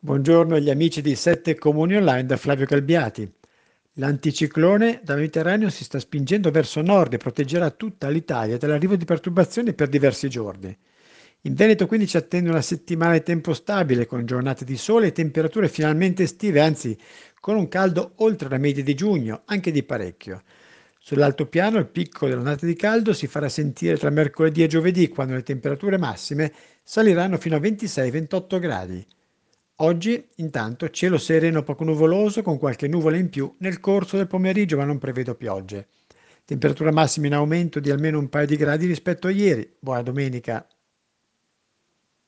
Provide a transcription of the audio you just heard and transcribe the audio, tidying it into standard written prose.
Buongiorno agli amici di Sette Comuni Online da Flavio Calbiati. L'anticiclone dal Mediterraneo si sta spingendo verso nord e proteggerà tutta l'Italia dall'arrivo di perturbazioni per diversi giorni. In Veneto quindi ci attende una settimana di tempo stabile con giornate di sole e temperature finalmente estive, anzi con un caldo oltre la media di giugno, anche di parecchio. Sull'altopiano il picco dell'ondata di caldo si farà sentire tra mercoledì e giovedì, quando le temperature massime saliranno fino a 26-28 gradi. Oggi, intanto, cielo sereno poco nuvoloso con qualche nuvola in più nel corso del pomeriggio, ma non prevedo piogge. Temperatura massima in aumento di almeno un paio di gradi rispetto a ieri. Buona domenica.